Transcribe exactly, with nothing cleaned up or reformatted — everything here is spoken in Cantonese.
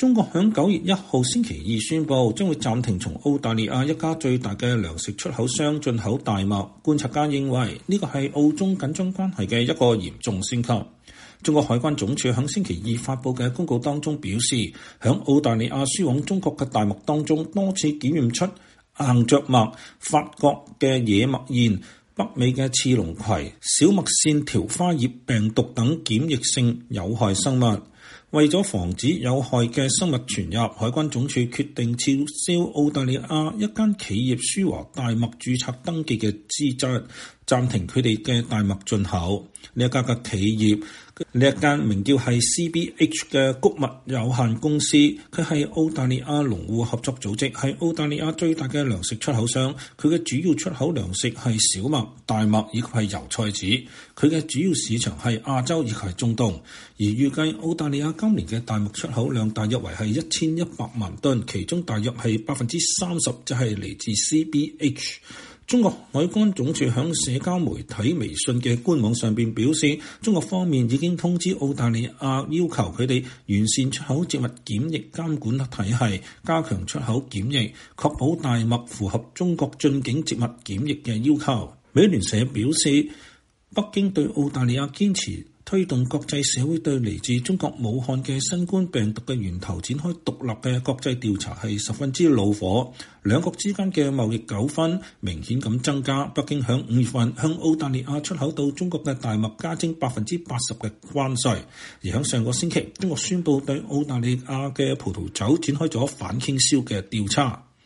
中國響九月一號星期二宣布，將會暫停從澳大利亞一家最大嘅糧食出口商進口大麥。觀察家認為呢個係澳中緊張關係嘅一個嚴重升級。中國海關總署響星期二發布嘅公告當中表示，響澳大利亞輸往中國嘅大麥當中，多次檢驗出硬着麥、法國嘅野麥燕、北美嘅刺龍葵、小麥線條花葉病毒等檢疫性有害生物。為咗防止有害嘅生物傳入，海關總署決定撤銷澳大利亞一間企業舒華大麥註冊登記嘅資質，暫停佢哋嘅大麥進口。呢一家嘅企業，呢一間名叫係 C B H 嘅穀物有限公司，佢係澳大利亞農戶合作組織，係澳大利亞最大嘅糧食出口商。佢嘅主要出口糧食係小麥、大麥以及係油菜籽。佢嘅主要市場係亞洲以及係中東。而預計澳大利亞今年嘅大麥出口量大約為係一千一百萬噸，其中大約係百分之三十就係嚟自 C B H。中國海關總署響社交媒體微信嘅官網上邊表示，中國方面已經通知澳大利亞，要求佢哋完善出口植物檢疫監管體系，加強出口檢疫，確保大麥符合中國進境植物檢疫嘅要求。美聯社表示，北京對澳大利亞堅持推動國際社會對嚟自中國武漢嘅新冠病毒嘅源頭展開獨立嘅國際調查係十分之惱火，兩國之間嘅貿易糾紛明顯咁增加。北京響五月份向澳大利亞出口到中國嘅大麥加徵百分之八十嘅關稅，而響上個星期，中國宣布對澳大利亞嘅葡萄酒展開咗反傾銷嘅調查。